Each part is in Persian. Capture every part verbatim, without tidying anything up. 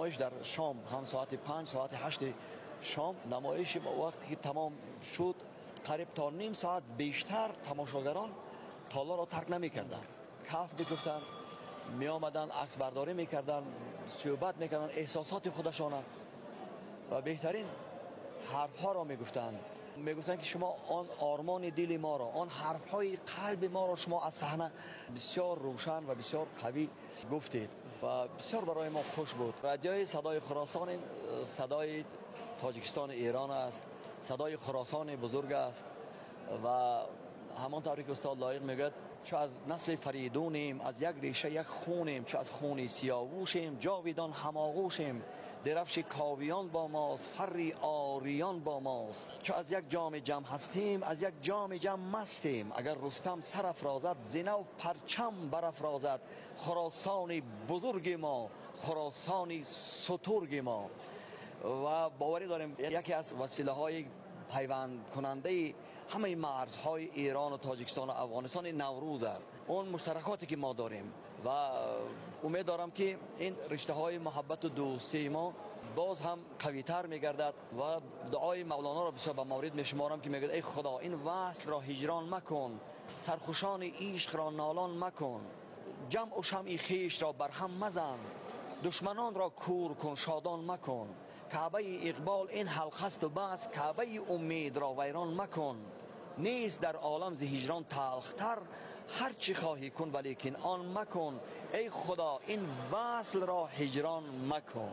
نمایش در شام هم ساعت پنج ساعت هشت شام نمایش وقتی که تمام شد قریب تا نیم ساعت بیشتر تماشاگران تالار را ترک نمی کردن، کف میگفتن، می آمدن عکس برداری میکردن، صحبت میکردن احساسات خودشان و بهترین حرف ها را میگفتن. میگفتن که شما آن آرمان دل ما را، آن حرف های قلب ما را شما از صحنه بسیار روشن و بسیار قوی گفتید و بسیار برای ما خوش بود. رادیوی صدای خراسان صدای تاجیکستان ایران است، صدای خراسان بزرگ است و همانطوری که استاد لایق میگه چو از نسل فریدونیم، از یک ریشه یک خونیم، چو از خون سیاووشیم، جاویدان هماغوشیم، درفش کاویان با ماست، فری آریان با ماست، چو از یک جام جم هستیم، از یک جام جم مستیم، اگر رستم سر افرازد زینو پرچم برافرازد، خراسان بزرگ ما، خراسانی سترگ ما. و باوری داریم یکی از وسیله های پیوند کننده همه مرزهای ایران و تاجیکستان و افغانستان نوروز است، اون مشترکاتی که ما داریم و امید دارم که این رشته های محبت و دوستی ما باز هم قوی تر میگردد و دعای مولانا را بسیار به مورد میشمارم که میگه ای خدا این وصل را هجران مکن، سرخوشان عشق را نالان مکن، جمع و شمع خویش را برهم مزن، دشمنان را کور کن شادان مکن، کعبه اقبال این حلقه است و بس، کعبه امید را ویران مکن، نیست در عالم ز هجران تلختر، هر چی خواهی کن ولیکن آن مکن، ای خدا این وصل را هجران مکن.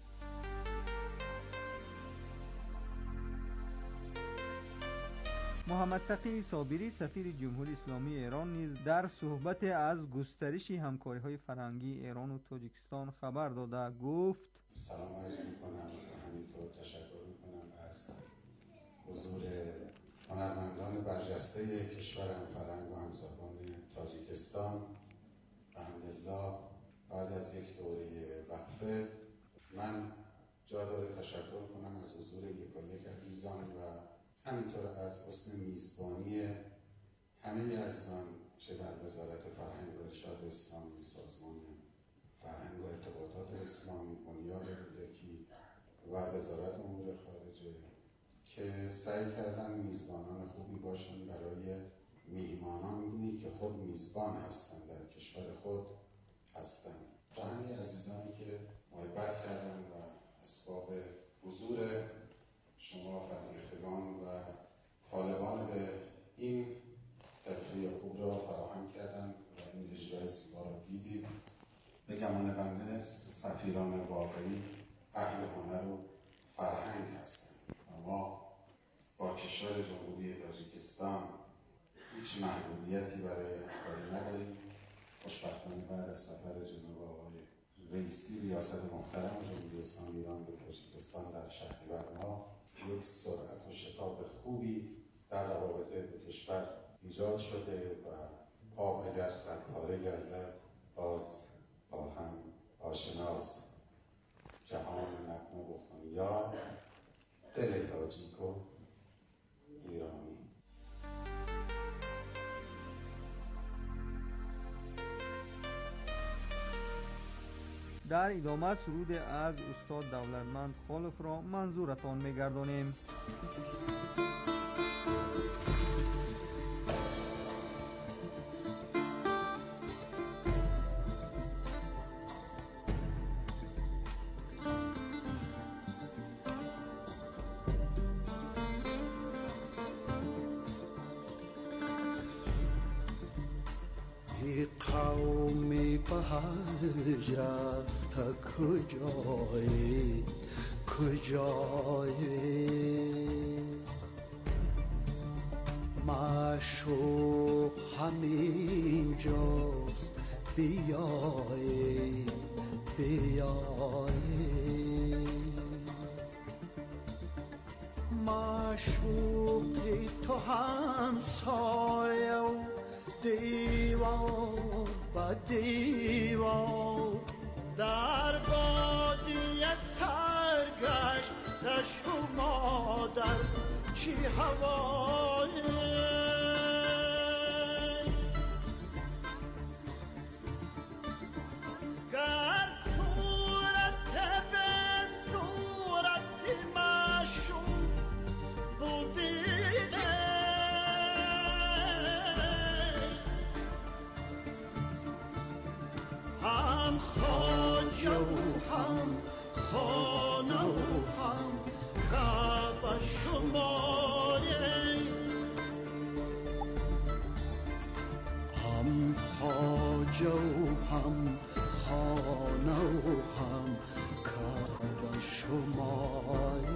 محمد تقی صابری سفیر جمهوری اسلامی ایران نیز در صحبت از گسترش همکاری‌های فرهنگی ایران و تاجیکستان خبر داده گفت: سلام عرض می‌کنم و همینطور تشکر می‌کنم از حضور هنرمندان برجسته کشورم، فرهنگ و همزبان تاجیکستان. الحمدلله بعد از یک دوره وقفه من جا داره تشکر کنم از حضور یکایک عزیزان و همینطور از حسن میزبانی همه عزیزان، چه در وزارت فرهنگ و ارشاد اسلامی، سازمان فرهنگ و ارتباطات اسلامی، بنیاد کودکی و وزارت امور خارجه که سعی کردن میزبانان خوبی باشن برای میهمانانی که خود میزبان هستند، در کشور خود هستند. و همه عزیزانی که محبت کردن و اسباب حضور شما فرهیختگان و طالبان به این حرفه خوب را فراهم کردن و این اجرای زیبا را دیدید. به گمان بنده سفیران واقعی اهل هنر و فرهنگ هستند و ما با کشور جمهوری تاجیکستان هیچ محدودیتی برای همکاری نداریم. خوشبختانه بعد از سفر جناب آقای رئیسی ریاست محترم جمهوری اسلامی ایران به تاجیکستان در شهریور ماه یک سرعت و شتاب خوبی در روابط دو کشور ایجاد شده و آب اگر سرپاره گردد باز با هم آشناست. جهان نغمه و خونیار، دل تاجیک و ایرانی. در ادامه سرود از استاد دولتمند خالف را منظورتان می‌گردانیم. قومی به هجر رفته کجایی کجایی، معشوق همین جاست بیایی بیایی، معشوقی تو همسایه و دیوار با دیوار، در بادی سرگشت شما در چی هوایی، گر صورت به هم خانه و هم کعبه شمایه، هم خواجه و هم خانه و هم کعبه شمایه.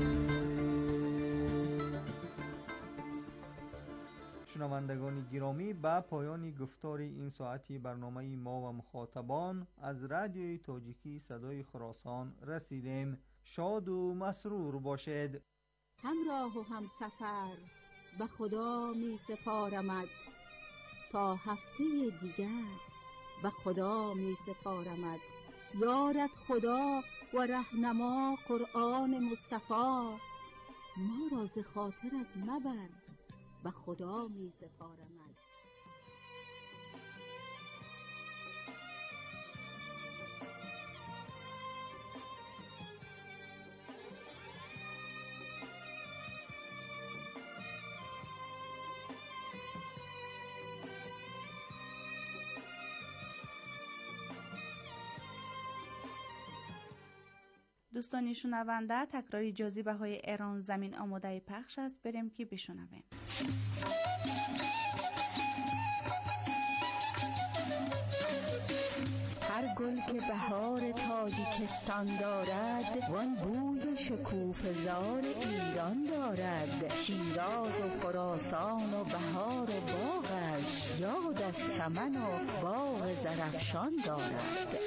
شنوندگان گرامی، به پایان گفتار این ساعتی برنامه ما و مخاطبان از رادیوی تاجیکی صدای خراسان رسیدیم. شاد و مسرور باشید. همراه و هم سفر به خدا می سپارمد، تا هفته دیگر به خدا می سپارمد. یارت خدا و رهنما قرآن مصطفی، ما را ز خاطرت مبر، به خدا می سپارمد. دوستانی شنونده، تکراری جاذبه های ایران زمین آماده پخش است. بریم که بشنویم. هر گل که بهار تاجیکستان دارد، وان بوی شکوفه‌زار ایران دارد. شیراز و خراسان و بهار و باغش، یاد از چمن و باغ زرفشان دارد.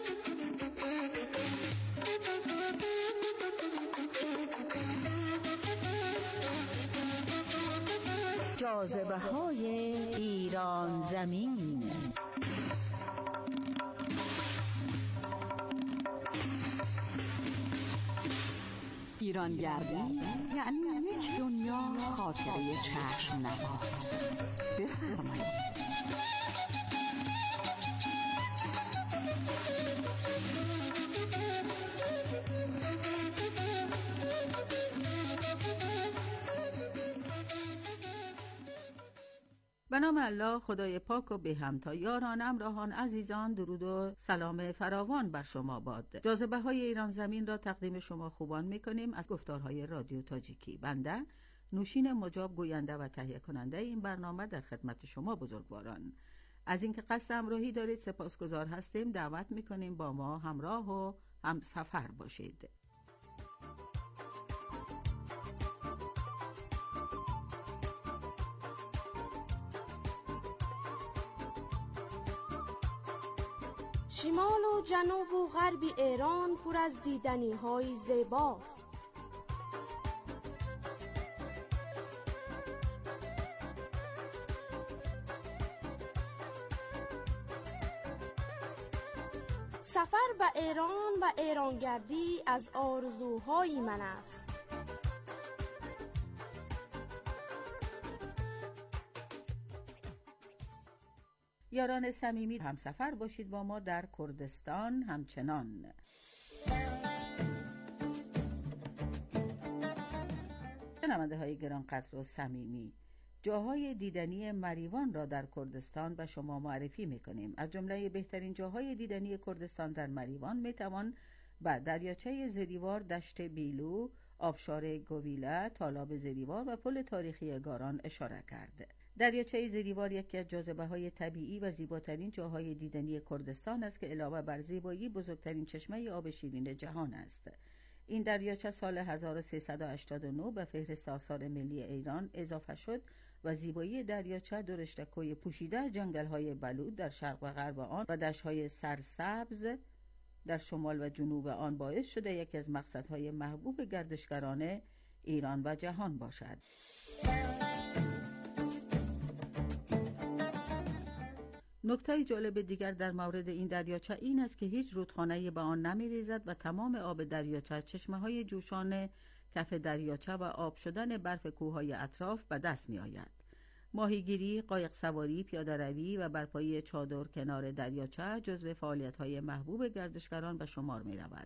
جاذبه های ایران زمین. ایران گردی یعنی یک دنیا خاطره چشم نواز. بفرمایید. به نام الله خدای پاک و به همتا. یاران همراهان عزیزان، درود و سلام فراوان بر شما باد. جاذبه های ایران زمین را تقدیم شما خوبان میکنیم از گفتارهای رادیو تاجیکی. بنده نوشین مجاب، گوینده و تهیه کننده این برنامه، در خدمت شما بزرگواران. از اینکه قصد همراهی دارید سپاسگزار هستیم. دعوت میکنیم با ما همراه و هم سفر باشید. شمال و جنوب و غرب ایران پر از دیدنی های زیباست. سفر به ایران و ایرانگردی از آرزوهای من است. یاران صمیمی، همسفر باشید با ما در کردستان همچنان. شنونده های گرانقدر و صمیمی، جاهای دیدنی مریوان را در کردستان به شما معرفی میکنیم. از جمله بهترین جاهای دیدنی کردستان در مریوان میتوان به دریاچه زریوار، دشت بیلو، آبشار گویله، تالاب زریوار و پل تاریخی گاران اشاره کرد. دریاچه زریوار یکی از جاذبه‌های طبیعی و زیباترین جاهای دیدنی کردستان است که علاوه بر زیبایی بزرگترین چشمه آب شیرین جهان است. این دریاچه سال هزار و سیصد و هشتاد و نه به فهرست آثار ملی ایران اضافه شد و زیبایی دریاچه دو رشته کوه پوشیده، جنگل‌های بلود در شرق و غرب آن و دشت‌های سرسبز در شمال و جنوب آن باعث شده یکی از مقصدهای محبوب گردشگران ایران و جهان باشد. نکته جالب دیگر در مورد این دریاچه این است که هیچ رودخانه‌ای به آن نمی‌ریزد و تمام آب دریاچه چشمه‌های جوشان کف دریاچه و آب شدن برف کوههای اطراف به دست می‌آید. ماهیگیری، قایق سواری، پیاده‌روی و برپایی چادر کنار دریاچه جزو فعالیت‌های محبوب گردشگران به شمار می‌رود.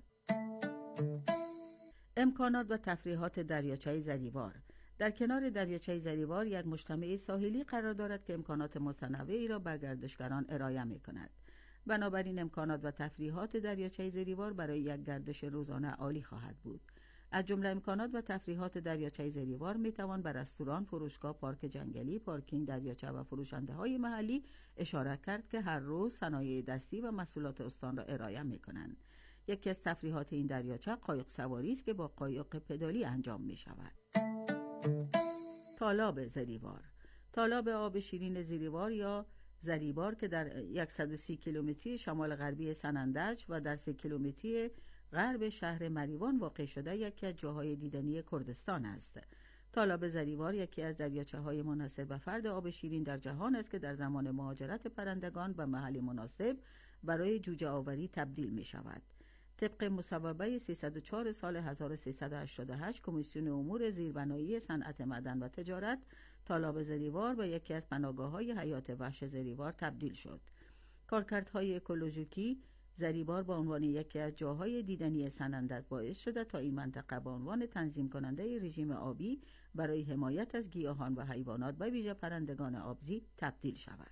امکانات و تفریحات دریاچه زریوار. در کنار دریاچه زریوار یک مجتمع ساحلی قرار دارد که امکانات متنوعی را به گردشگران ارائه می‌کند. بنابراین امکانات و تفریحات دریاچه زریوار برای یک گردش روزانه عالی خواهد بود. از جمله امکانات و تفریحات دریاچه زریوار میتوان به رستوران، فروشگاه، پارک جنگلی، پارکینگ دریاچه و فروشنده های محلی اشاره کرد که هر روز صنایع دستی و محصولات استان را ارائه میکنند. یکی از تفریحات این دریاچه قایق سواری است که با قایق پدالی انجام می شود. تالاب زریوار. تالاب آب شیرین زریوار یا زریوار که در صد و سی کیلومتری شمال غربی سنندج و در سه کیلومتری غرب شهر مریوان واقع شده یکی از جاهای دیدنی کردستان است. تالاب زریوار یکی از دریاچه‌های منحصر به فرد آب شیرین در جهان است که در زمان مهاجرت پرندگان به محل مناسب برای جوجه آوری تبدیل می شود. طبق مصوبه سیصد و چهار سال هزار و سیصد و هشتاد و هشت کمیسیون امور زیربنایی صنعت معدن و تجارت، تالاب زریوار به یکی از پناهگاه‌های حیات وحش زریوار تبدیل شد. کارکردهای اکولوژیکی زریوار با عنوان یکی از جاهای دیدنی سنندج باعث شده تا این منطقه به عنوان تنظیم کننده رژیم آبی برای حمایت از گیاهان و حیوانات به ویژه پرندگان آبزی تبدیل شود.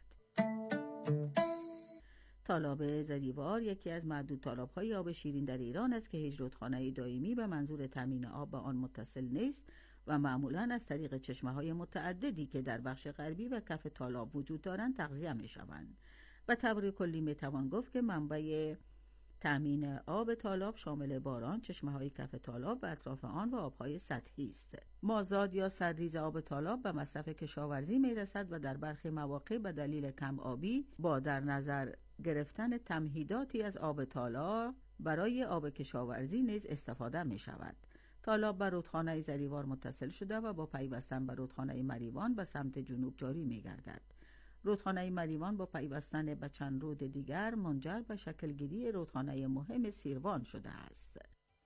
تالاب زریوار یکی از معدود تالاب‌های آب شیرین در ایران است که هیچ رودخانه دائمی به منظور تامین آب به آن متصل نیست و معمولاً از طریق چشمه‌های متعددی که در بخش غربی و کف تالاب وجود دارند تغذیه می‌شوند. به طور کلی می‌توان گفت که منبع تامین آب تالاب شامل باران، چشمه‌های کف تالاب و اطراف آن و آب‌های سطحی است. مازاد یا سرریز آب تالاب به مصرف کشاورزی می‌رسد و در برخی مواقع به دلیل کم آبی با در نظر گرفتن تمهیداتی از آب تالاب برای آب کشاورزی نیز استفاده می‌شود. تالاب به رودخانه زریوار متصل شده و با پیوستن به رودخانه مریوان به سمت جنوب جاری می‌گردد. رودخانه مریوان با پیوستن به چند رود دیگر منجر به شکلگیری رودخانه مهم سیروان شده است.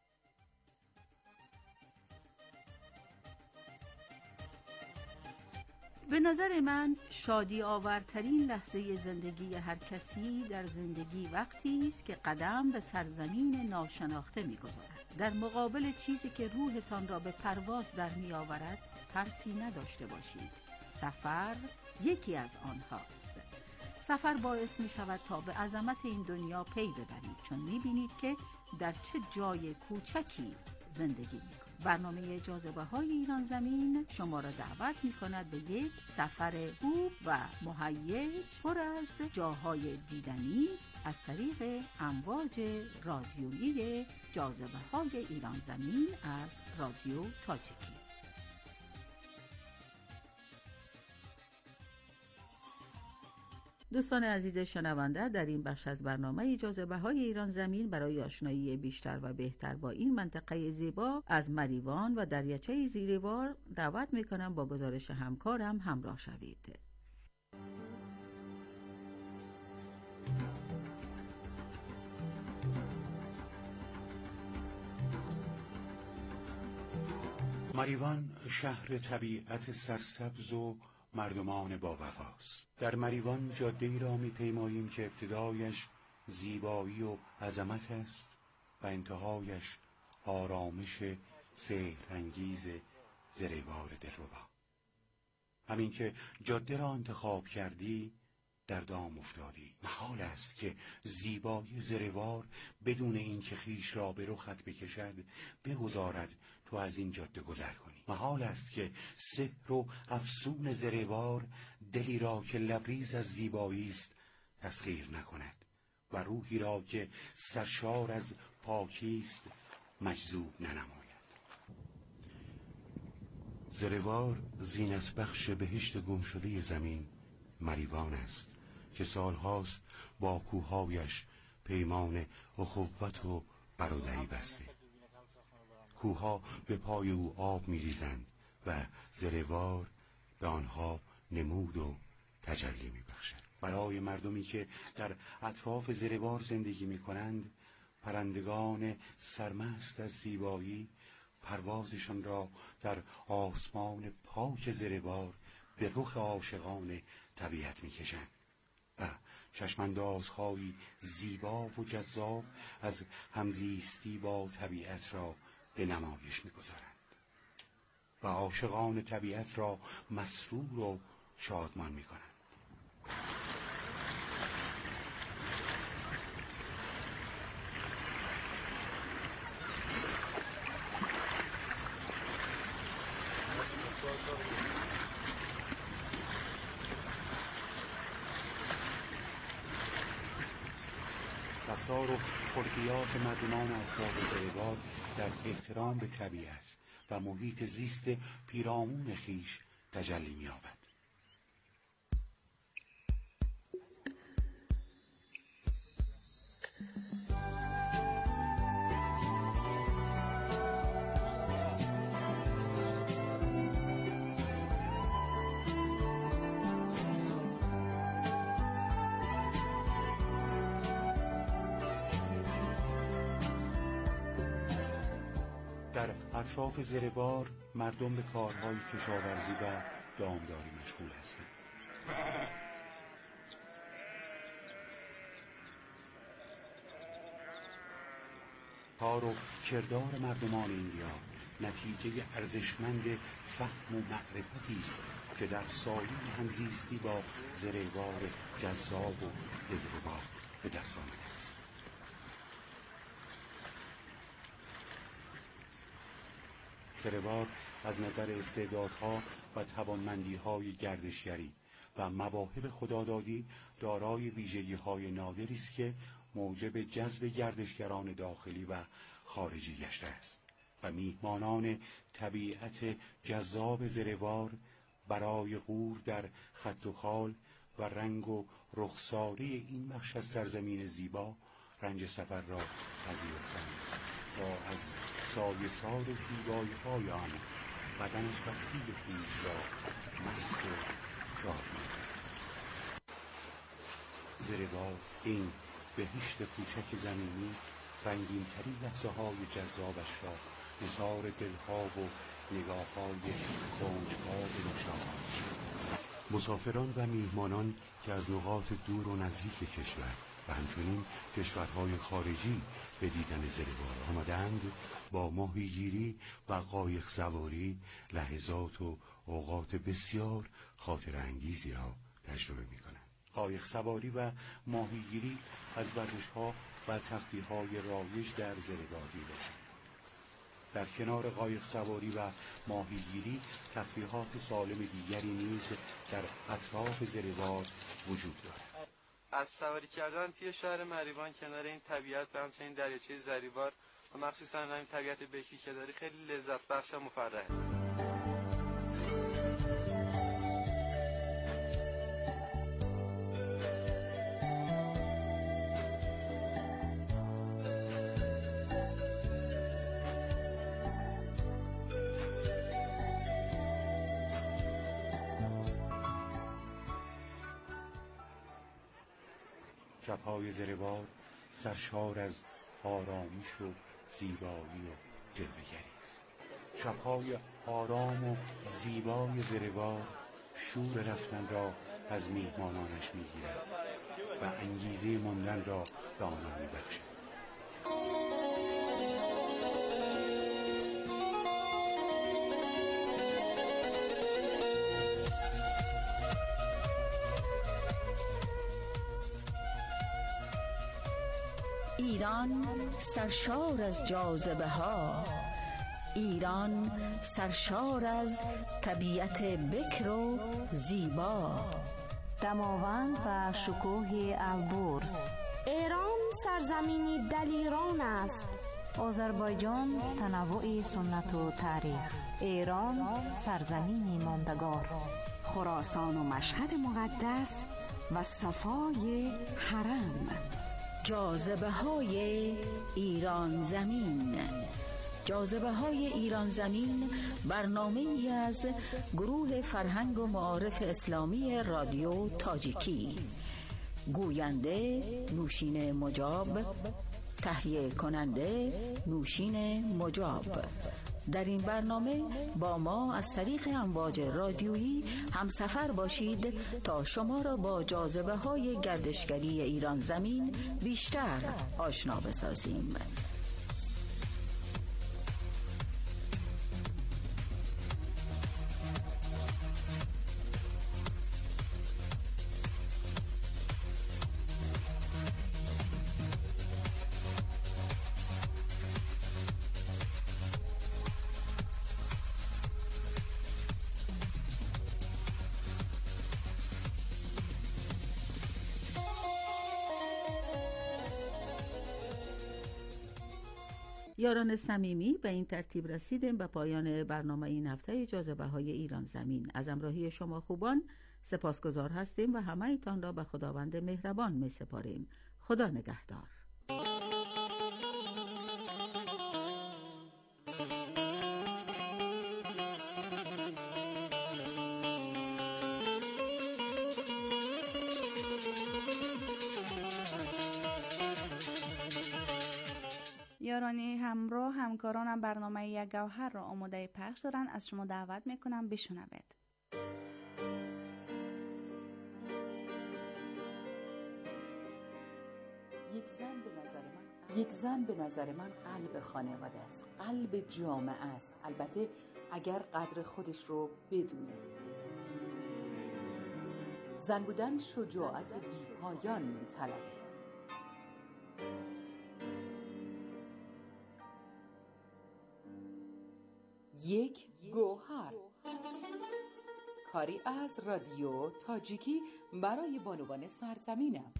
به نظر من شادی آورترین لحظه زندگی هر کسی در زندگی وقتی است که قدم به سرزمین ناشناخته می‌گذارد. در مقابل چیزی که روحتان را به پرواز در می‌آورد ترسی نداشته باشید. سفر یکی از آنهاست. سفر باعث می شود تا به عظمت این دنیا پی ببرید، چون می بینید که در چه جای کوچکی زندگی می کنید. برنامه جاذبه های ایران زمین شما را دعوت می کند به یک سفر خوب و مهیج پر از جاهای دیدنی از طریق امواج رادیویی جاذبه های ایران زمین از رادیو تاجیکی. دوستان عزیز شنونده، در این بخش از برنامه جاذبه های ایران زمین برای آشنایی بیشتر و بهتر با این منطقه زیبا از مریوان و دریاچه زریوار دعوت میکنم با گزارش همکارم همراه شوید. مریوان شهر طبیعت سرسبز و مردمان با وفاست. در مریوان جاده‌ای را می‌پیماییم که ابتدایش زیبایی و عظمت است و انتهایش آرامش سحرانگیز زریوار دلربا. همین که جاده را انتخاب کردی در دام افتادی. محال است که زیبایی زریوار بدون اینکه خیش را به رخت بکشد بگذارد تو از این جاده گذر کنی. محال است که سحر و افسون زریوار دلی را که لبریز از زیبایی است تسخیر نکند و روحی را که سرشار از پاکی است مجذوب ننماید. زریوار زینت بخش بهشت گمشده زمین مریوان است که سالهاست با کوههایش پیمان اخوت و برادری بسته. کوهها به پای او آب می‌ریزند و زریوار به آنها نمود و تجلی می‌بخشد. برای مردمی که در اطراف زریوار زندگی می‌کنند، پرندگان سرمست از زیبایی پروازشان را در آسمان پاک زریوار به رخ عاشقان طبیعت می‌کشند و چشماندازهای زیبا و جذاب از همزیستی با طبیعت را به نمایش می‌گذارند و عاشقان طبیعت را مسرور و شادمان می‌کنند. رفتار و خلقیات مردمان اطراف زریوار در احترام به طبیعت و محیط زیست پیرامون خیش تجلی می‌یابد. در اطراف زریوار مردم به کارهای کشاورزی و دامداری مشغول هستند. کار و کردار مردمان این دیار نتیجه ارزشمند فهم و معرفتی است که در سالی همزیستی با زریوار جذاب و دلربا به دست آمده است. زریوار از نظر استعدادها و توانمندی‌های گردشگری و مواهب خدادادی دارای ویژگی‌های نادری است که موجب جذب گردشگران داخلی و خارجی گشته است و میهمانان طبیعت جذاب زریوار برای غور در خط و خال و رنگ و رخساری این بخش از سرزمین زیبا رنج سفر را پذیرفتند تا از سایه‌سار زیبایی‌های آن بدن خسته خویش را مست و شاد می‌کنند. زریوار، این بهشت کوچک زمینی، رنگین‌ترین لحظه‌های جذابش را نثار دلها و نگاه‌های کنجکاو مشاهده شد. مسافران و میهمانان که از نقاط دور و نزدیک کشور و همچنین کشورهای خارجی به دیدن زریوار آمدند، با ماهیگیری و قایق سواری لحظات و اوقات بسیار خاطر انگیزی را تجربه می کنند. قایق سواری و ماهیگیری از ورزش‌ها و تفریح‌های رایج در زریوار می باشند. در کنار قایق سواری و ماهیگیری تفریحات سالم دیگری نیز در اطراف زریوار وجود دارد. اسب سواری کردن توی شهر مریوان کنار این طبیعت و همچنین دریاچه زریوار و مخصوصا همین طبیعت بکری که داری خیلی لذت بخش و مفرحه. شب‌های زریوار سرشار از آرامش و زیبایی و جلوه‌گری است. شب‌های آرام و زیبای زریوار شور رفتن را از میهمانانش می‌گیرد و انگیزه ماندن را به آنان می‌بخشد. ایران سرشار از جاذبه ها، ایران سرشار از طبیعت بکر و زیبا، دماوند و شکوه البرز. ایران سرزمینی دلیران است. آذربایجان تنوع سنت و تاریخ. ایران سرزمین ماندگار. خراسان و مشهد مقدس و صفای حرم. جاذبه های ایران زمین. جاذبه های ایران زمین برنامه ای از گروه فرهنگ و معارف اسلامی رادیو تاجیکی. گوینده نوشین مجاب، تهیه کننده نوشین مجاب. در این برنامه با ما از طریق امواج رادیویی همسفر باشید تا شما را با جاذبه های گردشگری ایران زمین بیشتر آشنا بسازیم. یاران صمیمی، به این ترتیب رسیدیم به پایان برنامه این هفته جاذبه های ایران زمین. از همراهی شما خوبان سپاسگزار هستیم و همه ایتان را به خداوند مهربان می سپاریم. خدا نگهدار. یارانی همراه همکارانم برنامه یک گوهر را آماده پخش دارن. از شما دعوت میکنم بشنوید. یک زن به نظر من یک زن به نظر من قلب خانواده است، قلب جامعه است، البته اگر قدر خودش رو بدونه. زن بودن شجاعت بی‌پایان می‌طلبه. یک گوهر، کاری از رادیو تاجیکی برای بانوان سرزمینم.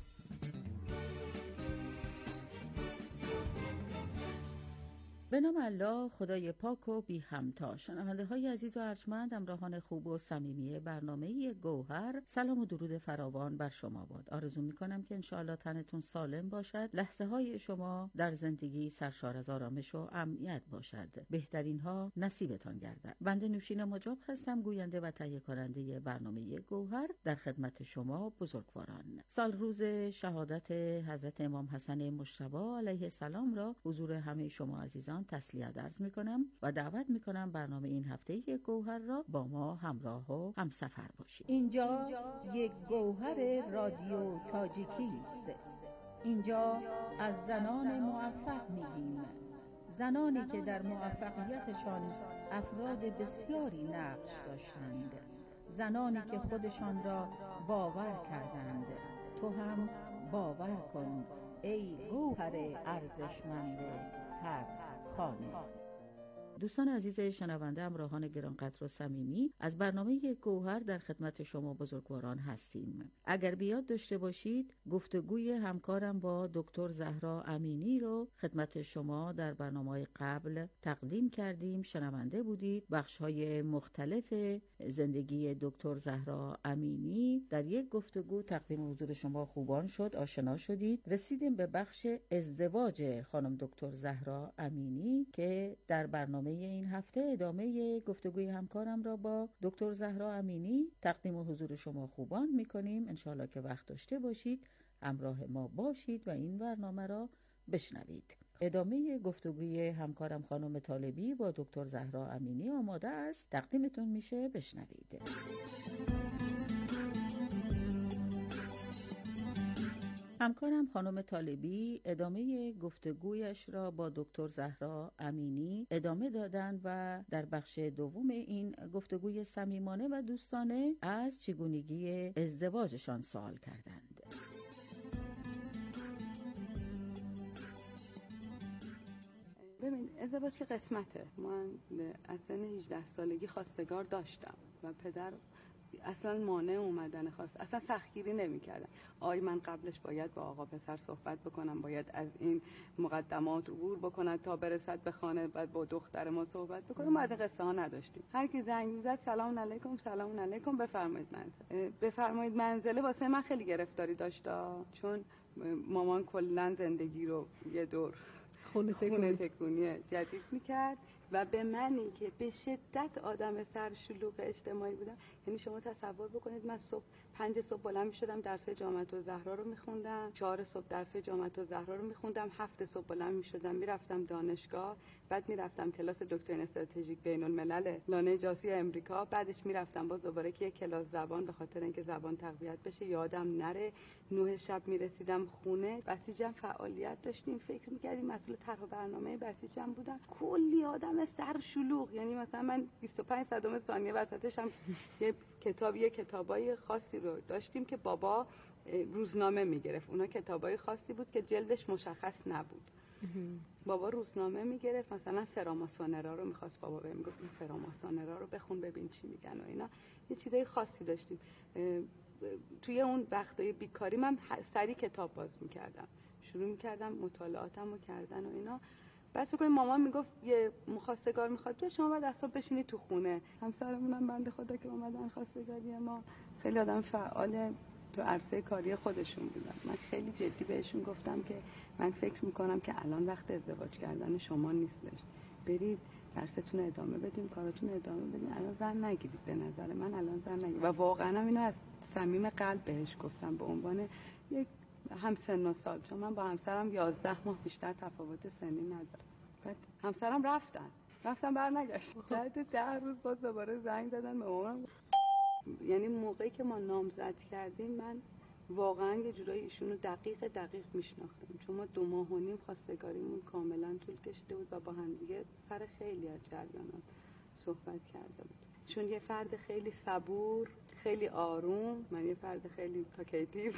به نام الله خدای پاک و بی همتا. شنونده های عزیز و ارجمند، همراهان خوب و صمیمی برنامه گوهر، سلام و درود فراوان بر شما باد. آرزو میکنم که انشاءالله تنتون سالم باشد، لحظه های شما در زندگی سرشار از آرامش و امنیت باشد، بهترین ها نصیبتان گردد. بنده نوشین مجاب هستم، گوینده و تهیه کننده برنامه گوهر، در خدمت شما بزرگواران. سال روز شهادت حضرت امام حسن مجتبی علیه السلام را حضور همه شما عزیزان تسلیت عرض میکنم و دعوت میکنم برنامه این هفته گوهر را با ما همراه و همسفر باشید. اینجا یک گوهر رادیو تاجیکی است. اینجا از زنان موفق میگیم، زنانی که در موفقیتشان افراد بسیاری نقش داشتند، زنانی که خودشان را باور کردند. تو هم باور کن ای گوهر ارزشمند هر خانه. دوستان عزیز شنونده، همراهان گرانقدر و صمیمی، از برنامه گوهر در خدمت شما بزرگواران هستیم. اگر بیاد داشته باشید، گفتگوی همکارم با دکتر زهرا امینی رو خدمت شما در برنامه قبل تقدیم کردیم، شنونده بودید. بخش‌های مختلف زندگی دکتر زهرا امینی در یک گفتگو تقدیم حضور شما خوبان شد، آشنا شدید. رسیدیم به بخش ازدواج خانم دکتر زهرا امینی که در برنامه این هفته ادامه گفتگوی همکارم را با دکتر زهرا امینی تقدیم حضور شما خوبان میکنیم. انشاءالله که وقت داشته باشید همراه ما باشید و این برنامه را بشنوید. ادامه گفتگوی همکارم خانم طالبی با دکتر زهرا امینی آماده است، تقدیمتون میشه، بشنوید. همکارم خانم طالبی ادامه گفتگویش را با دکتر زهرا امینی ادامه دادن و در بخش دوم این گفتگوی صمیمانه و دوستانه از چگونگی ازدواجشان سوال کردند. ببین، ازدواج که قسمته. من از سن هجده سالگی خواستگار داشتم و پدر اصلا مانع اومدن خواست، اصلا سختگیری نمی‌کردن. آی من قبلش باید با آقا پسر صحبت بکنم، باید از این مقدمات عبور بکنم تا برسد به خانه، بعد با دختر ما صحبت بکنم. ما از این قصه ها نداشتیم. هر کی زنگ می‌زد سلام علیکم سلام علیکم بفرمایید منزل. بفرمایید منزله واسه من خیلی گرفتاری داشت، چون مامان کلا زندگی رو یه دور خونه تکونی, تکونی جدید می‌کرد و به منی که به شدت آدم سرشلوغ اجتماعی بودم، یعنی شما تصور بکنید من صبح پنج صبح بلند می‌شدم درس جامعه الزهرا رو می‌خوندم، چهار صبح درس جامعه الزهرا رو می‌خوندم، هفت صبح بلند می‌شدم میرفتم دانشگاه، بعد میرفتم کلاس دکترین استراتژیک بین الملل لانه جاسی امریکا، بعدش میرفتم باز دوباره که یک کلاس زبان به خاطر اینکه زبان تقویت بشه یادم نره. نه شب میرسیدم خونه. بسیجم فعالیت داشتیم، فکر می‌کردیم، مسئول طرح برنامه بسیجم بودم. کلی آدم سر شلوغ، یعنی مثلا من بیست و پنج صدم ثانیه وسطش هم یه کتاب یه کتابای خاصی رو داشتیم که بابا روزنامه میگرفت. اونا کتابای خاصی بود که جلدش مشخص نبود. بابا روزنامه میگرفت، مثلا فراماسونرا رو میخواست بابا بهم گفت این فراماسونرا رو بخون ببین چی میگن و اینا. یه چیزای خاصی داشتیم. توی اون وقتای بیکاری من سری کتاب باز میکردم، شروع میکردم مطالعاتم رو کردن و اینا. بعد فکر کنم مامان میگفت یه خواستگار میخواد بیاد، شما باید اصلا بشینید تو خونه. همسرمونم بنده خدا که اومدن خواستگاری ما خیلی آدم فعال تو عرصه کاری خودشون بودن. من خیلی جدی بهشون گفتم که من فکر میکنم که الان وقت ازدواج کردن شما نیستش، برید درستون ادامه بدین، کاراتون ادامه بدین، الان زن نگیرید. به نظر من الان زن نگیرید. و واقعا اینو از صمیم قلب بهش گفتم به عنوان یک هم سن و سال، چون من با همسرم یازده ماه بیشتر تفاوت سنی ندارم. بعد همسرم رفتن رفتن بر نگشت. بعد ده روز باز دوباره زنگ زدن به مامانم. یعنی موقعی که ما نامزد کردیم من واقعا یه جورایی ایشونو دقیق دقیق میشناختم، چون ما دو ماه و نیم خواستگاریمون کاملا طول کشیده بود و با هم دیگه سر خیلی از جریانات صحبت کرده بود. چون یه فرد خیلی صبور، خیلی آروم، من یه فرد خیلی تاکیتیو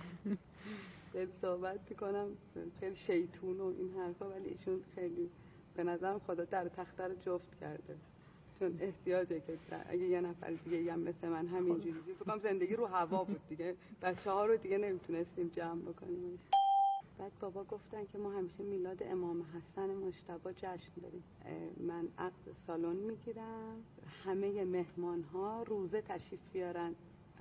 خیلی صحبت میکنم، خیلی شیطون و این حرفا، ولی ایشون خیلی به نظرم خدا در تخته رو جفت کرده، چون احتیاجه که اگه یه نفر دیگه هم مثل من همینجوری فکر کنم زندگی رو هوا بود دیگه، بچه ها رو دیگه نمیتونستیم جمع بکنیم. بعد بابا گفتن که ما همیشه میلاد امام حسن مجتبی جشن داریم. من عقد سالن میگیرم، همه مهمان ها روزه تشریف بیارن.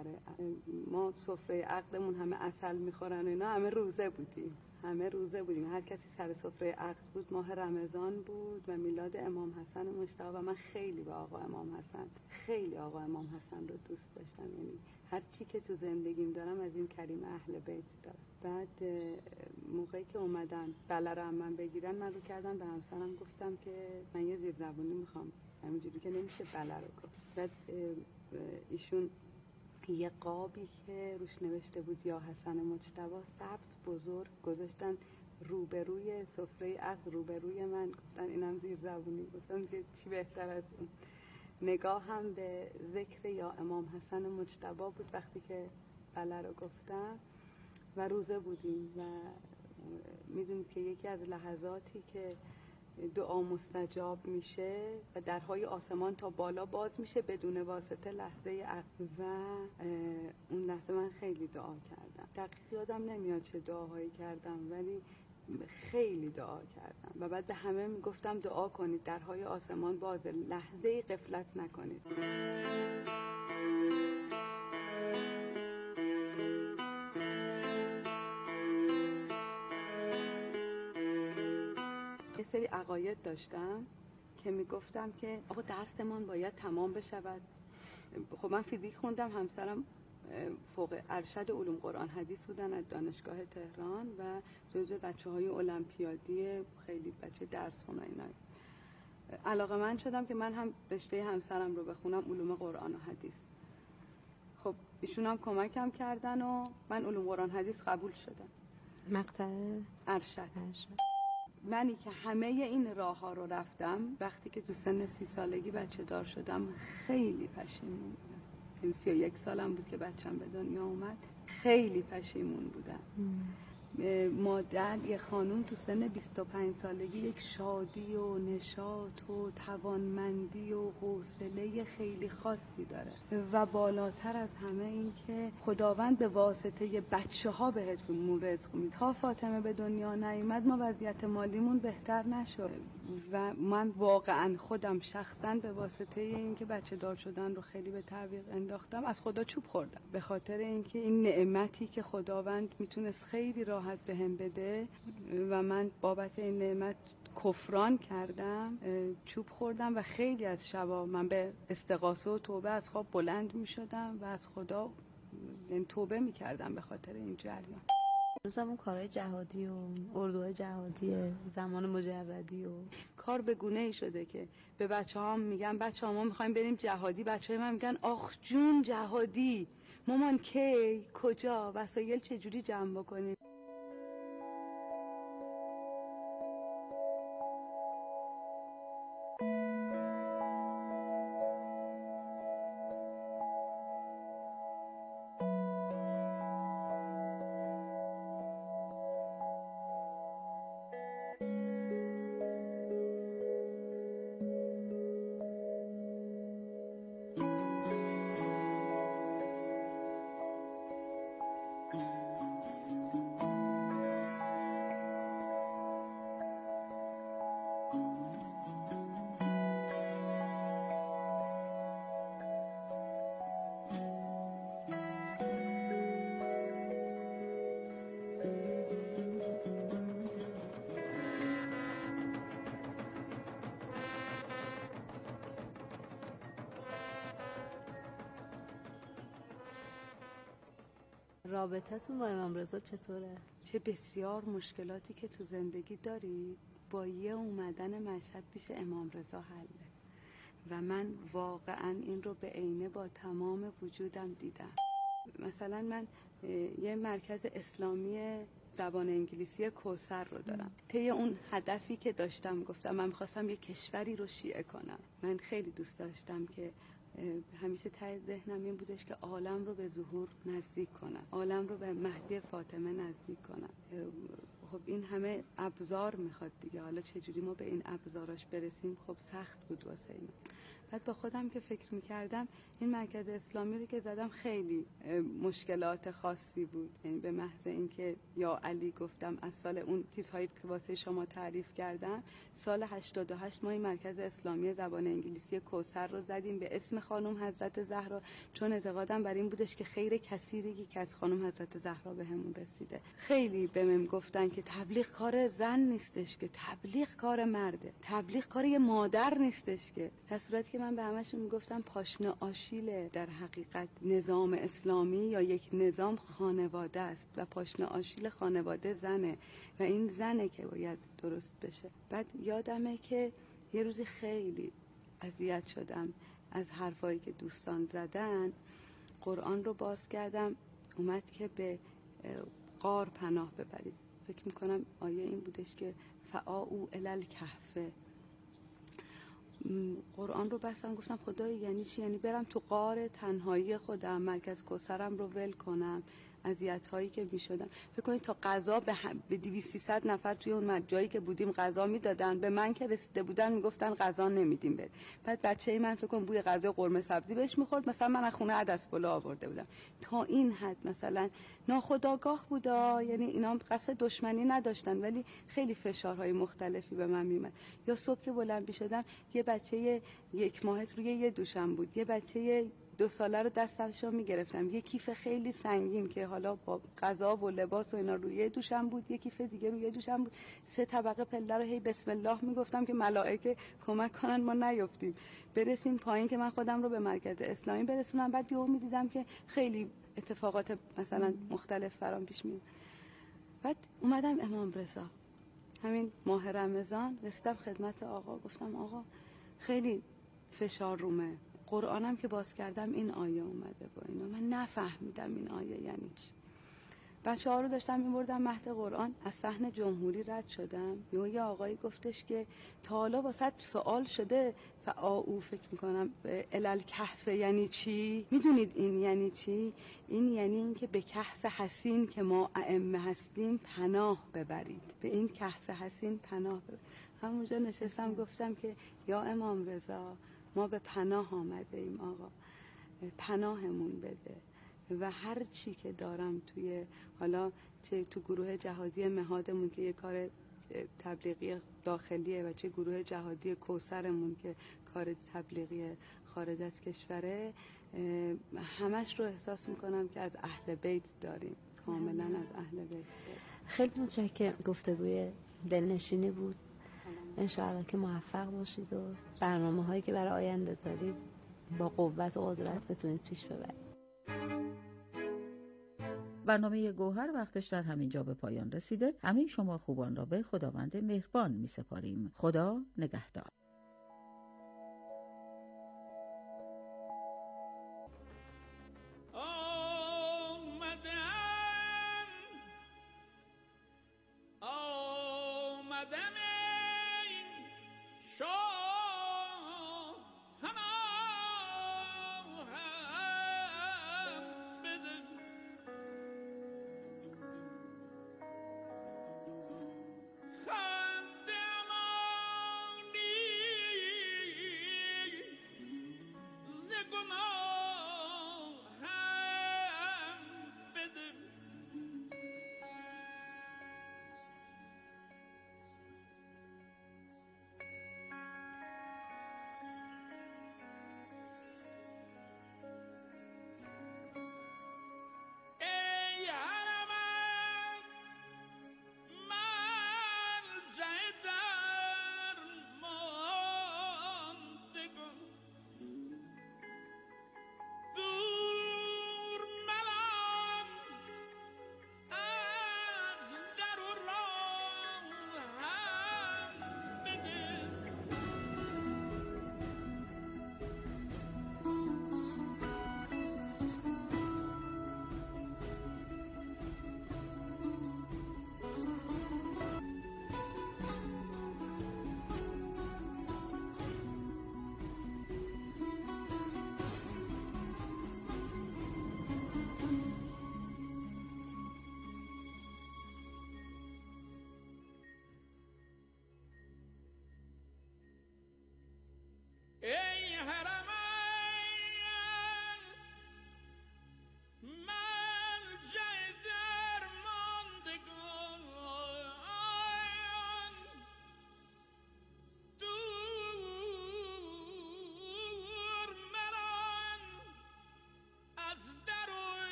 ما سفره عقدمون همه عسل میخورن و اینا، همه روزه بودیم همه روزه بودیم هر کسی سر سفره عقد بود. ماه رمضان بود و میلاد امام حسن مجتبی و من خیلی به آقا امام حسن خیلی آقا امام حسن رو دوست داشتم. یعنی هر چی که تو زندگیم دارم از این کریم اهل بیت دارم. بعد موقعی که اومدن بله رو من بگیرن، من رو کردم به همسرم گفتم که من یه زیرزبونی میخوام، همینجوری که نمیشه بله رو گفت. بعد ایشون یه قابی که روش نوشته بود یا حسن مجتبی سبز بزرگ گذاشتن روبروی سفره عقد روبروی من، گفتن اینم زیر زبونی. گفتم که چی بهتر از اون. نگاه هم به ذکر یا امام حسن مجتبی بود وقتی که بله رو گفتم و روزه بودیم و میدونید که یکی از لحظاتی که دعا مستجاب میشه و درهای آسمان تا بالا باز میشه بدون واسطه لحظه عقد و اون لحظه من خیلی دعا کردم. دقیق یادم نمیاد چه دعاهایی کردم ولی خیلی دعا کردم و بعد به همه میگفتم دعا کنید درهای آسمان بازه، لحظه غفلت نکنید. یه سری عقاید داشتم که میگفتم که آقا درسمون باید تمام بشود. خب من فیزیک خوندم، همسرم فوق ارشد علوم قرآن حدیث بودن از دانشگاه تهران و جزو بچه‌های المپیادی، خیلی بچه درس خونه اینا. علاقه من شدم که من هم رشته همسرم رو بخونم علوم قرآن و حدیث. خب ایشون هم کمکم کردن و من علوم قرآن حدیث قبول شدم. مقطع ارشد. ارشد. منی که همه این راه ها رو رفتم، وقتی که تو سن سی سالگی بچه دار شدم خیلی پشیمون بودم. این سی و یک سالم بود که بچم به دنیا اومد، خیلی پشیمون بودم. مادر یه خانوم تو سن بیست و پنج سالگی یک شادی و نشاط و توانمندی و حوصله خیلی خاصی داره و بالاتر از همه این که خداوند به واسطه بچه ها بهتون رزق میده. تا فاطمه به دنیا نیامد ما وضعیت مالیمون بهتر نشد و من واقعا خودم شخصا به واسطه اینکه بچه دار شدن رو خیلی به تعویق انداختم از خدا چوب خوردم، به خاطر اینکه این نعمتی که خداوند میتونست خیلی راحت بهم بده و من بابت این نعمت کفران کردم، چوب خوردم و خیلی از شبا من به استغاثه و توبه از خواب بلند میشدم و از خدا توبه میکردم به خاطر این جریان. روزم اون کارهای جهادی و اردوهای جهادی زمان مجردی و کار به گونه ای شده که به بچه هم میگن بچه ها ما میخوایم بریم جهادی، بچه های من میگن آخ جون جهادی، مامان کی کجا وسایل چجوری جمع بکنیم. رابطتون با امام رضا چطوره؟ چه بسیار مشکلاتی که تو زندگی داری با یه اومدن مشهد پیش امام رضا حله و من واقعا این رو به عینه با تمام وجودم دیدم. مثلا من یه مرکز اسلامی زبان انگلیسی کوثر رو دارم. طی اون هدفی که داشتم گفتم من می‌خواستم یه کشوری رو شیعه کنم. من خیلی دوست داشتم که همیشه ته ذهنم این بودش که عالم رو به ظهور نزدیک کنم، عالم رو به مهدی فاطمه نزدیک کنم. خب این همه ابزار میخواد دیگه، حالا چجوری ما به این ابزاراش برسیم خب سخت بود واسه این. بعد با خودم که فکر میکردم این مرکز اسلامی رو که زدم خیلی مشکلات خاصی بود، یعنی به محض اینکه یا علی گفتم از سال اون چیزهایی که واسه شما تعریف کردم، سال هشتاد و هشت ما این مرکز اسلامی زبان انگلیسی کوثر رو زدیم به اسم خانم حضرت زهرا، چون اعتقادم بر این بودش که خیر کثیری که از خانم حضرت زهرا بهمون رسیده. خیلی بهم گفتن که تبلیغ کار زن نیستش، که تبلیغ کار مرده، تبلیغ کار یه مادر نیستش، که در صورتی که من به همشون میگفتم پاشنه آشیل در حقیقت نظام اسلامی یا یک نظام خانواده است و پاشنه آشیل خانواده زنه و این زنه که باید درست بشه. بعد یادمه که یه روزی خیلی اذیت شدم از حرفایی که دوستان زدن. قرآن رو باز کردم، اومد که به غار پناه ببرید. فکر میکنم آیه این بودش که فآو الی الکهف. قرآن رو بستم گفتم خدای یعنی چی؟ یعنی برم تو غار تنهایی خودم، مرکز کوثرم رو ول کنم، اذیت هایی که میشدم. فکر کنید تا غذا به, به دویست سیصد نفر توی اون جایی که بودیم غذا میدادن، به من که رسیده بودن میگفتن غذا نمیدیم بده. بعد بچه‌ای من فکر کنم بوی غذا قرمه سبزی بهش میخورد، مثلا من از خونه عدس پلو آورده بودم. تا این حد مثلا ناخودآگاه بودا، یعنی اینا قصد دشمنی نداشتن ولی خیلی فشارهای مختلفی به من میومد. یا صبح که بلند میشدم یه بچه یک ماهه روی یه دوشم بود، یه بچه دو ساله رو دستمشو میگرفتم، یه کیف خیلی سنگین که حالا با غذا و لباس و اینا روی دوشم بود، یه کیف دیگه روی دوشم بود، سه طبقه پله رو هی بسم الله میگفتم که ملائکه کمک کنن ما نیفتیم برسیم پایین که من خودم رو به مرکز اسلامی برسونم. بعد یهو میدیدم که خیلی اتفاقات مثلا مختلف برام پیش میاد. بعد اومدم امام رضا همین ماه رمضان رسیدم خدمت آقا، گفتم آقا خیلی فشار رومه، قرآنم که باز کردم این آیه اومده با اینا، من نفهمیدم این آیه یعنی چی. بچه ها رو داشتم میبردم مهد قرآن، از صحن جمهوری رد شدم، یه آقایی گفتش که تا حالا واسه سوال شده و آو فکر میکنم الال کهف یعنی چی؟ میدونید این یعنی چی؟ این یعنی این که به کهف حسین که ما ائمه هستیم پناه ببرید، به این کهف حسین پناه ببرید. همونجا نشستم گفتم که یا امام رضا ما به پناه آمده ایم آقا، پناهمون بده و هر چی که دارم توی حالا چه تو گروه جهادی مهادمون که یه کار تبلیغی داخلیه و چه گروه جهادی کوثرمون که کار تبلیغی خارج از کشوره، همش رو احساس میکنم که از اهل بیت داریم، کاملا از اهل بیت داریم. خیلی متشکرم، گفتگوی دلنشینی بود. انشاءالله که موفق باشید و برنامه هایی که برای آینده دارید با قوت و قدرت بتونید پیش ببرید. برنامه گوهر وقتش در همین جا به پایان رسیده. همه شما خوبان را به خداوند مهربان می سپاریم. خدا نگهدار.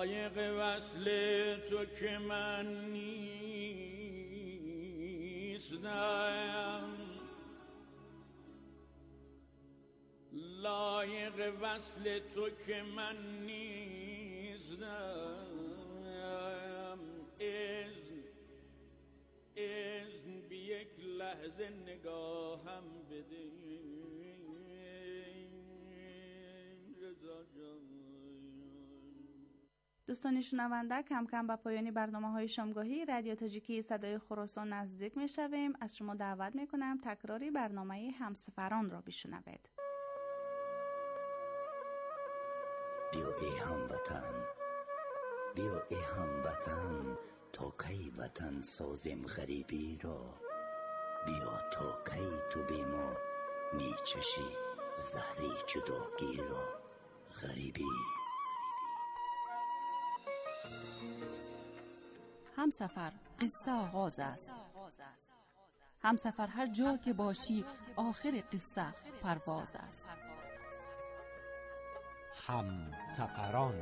لایق وصل تو که من نیستم، لایق وصل تو که من نیستم، اذن اذن بی یک لحظه نگاهم بده رضا جان. دوستان شنونده، کم کم به پایانی برنامه های شامگاهی رادیو تاجیکی صدای خراسان نزدیک می شویم. از شما دعوت می کنم تکراری برنامه همسفران را بشنوید. بیا ای هموطن، بیا ای هموطن، تا کی وطن سازیم غریبی را، بیا تا کی تو بی ما می چشی زهری جداگی را، غریبی. همسفر قصه آغاز است، همسفر هر جا که باشی آخر قصه پرواز است. همسفران.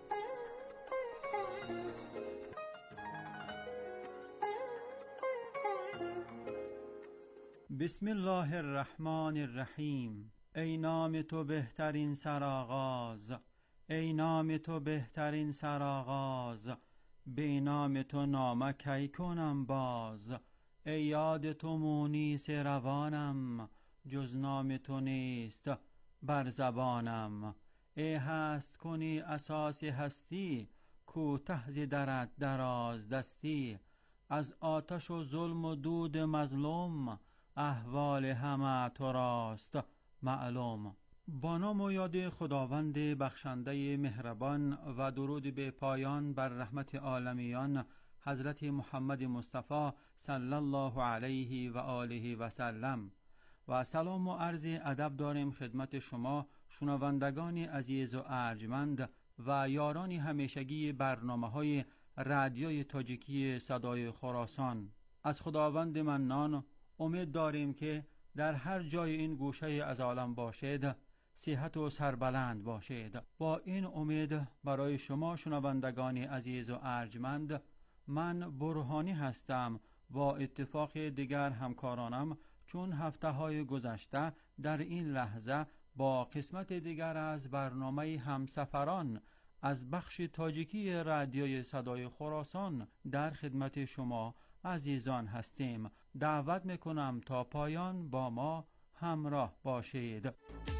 بسم الله الرحمن الرحیم. ای نام تو بهترین سرآغاز، ای نام تو بهترین سرآغاز، به نام تو نامه کی کنم باز، ای یاد تو مونس روانم، جز نام تو نیست بر زبانم، ای هست کنی اساس هستی، کوته ز درت دراز دستی، از آتش و ظلم و دود مظلوم، احوال همه تو راست معلوم. با نام و یاد خداوند بخشنده مهربان و درود به پایان بر رحمت عالمیان حضرت محمد مصطفی صلی الله علیه و آله و سلم، و سلام و عرض ادب داریم خدمت شما شنوندگان عزیز و ارجمند و یاران همیشگی برنامه های رادیوی تاجیکی صدای خراسان. از خداوند منان امید داریم که در هر جای این گوشه از عالم باشید صحت و سربلند باشید. با این امید برای شما شنوندگان عزیز و ارجمند، من برهانی هستم با اتفاق دیگر همکارانم، چون هفته های گذشته در این لحظه با قسمت دیگر از برنامه همسفران از بخش تاجیکی رادیوی صدای خراسان در خدمت شما عزیزان هستیم. دعوت میکنم تا پایان با ما همراه باشید.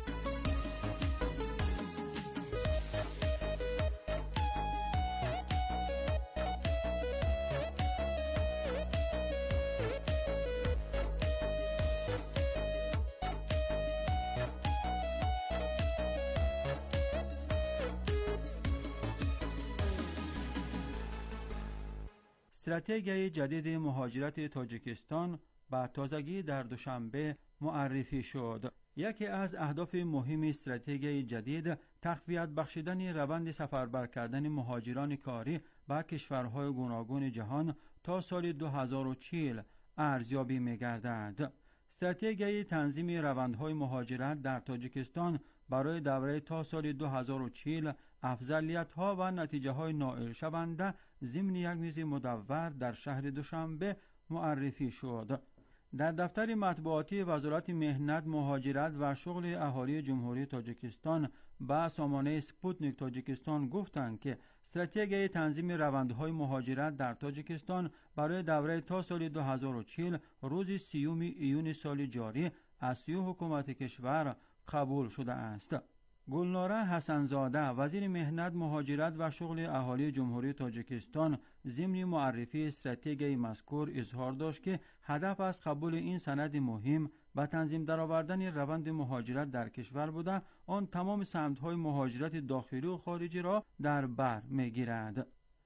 استراتژی جدید مهاجرت تاجیکستان با تازگی در دوشنبه معرفی شد. یکی از اهداف مهم استراتژی جدید تقویت بخشیدن روند سفربر کردن مهاجران کاری به کشورهای گوناگون جهان تا سال دو هزار و چهل ارزیابی می‌گردد. استراتژی تنظیم روندهای مهاجرت در تاجیکستان برای دوره تا سال دو هزار و چهل افضلیت‌ها و نتیجه‌های نائل شونده ضمن یک میز مدور در شهر دوشنبه معرفی شد. در دفتر مطبوعاتی وزارت مهنت، مهاجرت و شغل اهالی جمهوری تاجیکستان با سامانه سپوتنیک تاجیکستان گفتند که استراتژی تنظیم روندهای مهاجرت در تاجیکستان برای دوره تا سال دو هزار و چهل روز سیوم ایون سال جاری از سوی حکومت کشور قبول شده است. گلناره حسنزاده وزیر مهنت، مهاجرت و شغل اهالی جمهوری تاجیکستان ضمن معرفی استراتژی مذکور اظهار داشت که هدف از قبول این سند مهم و تنظیم درآوردن روند مهاجرت در کشور بوده، آن تمام سمت‌های مهاجرت داخلی و خارجی را در بر می‌گیرد.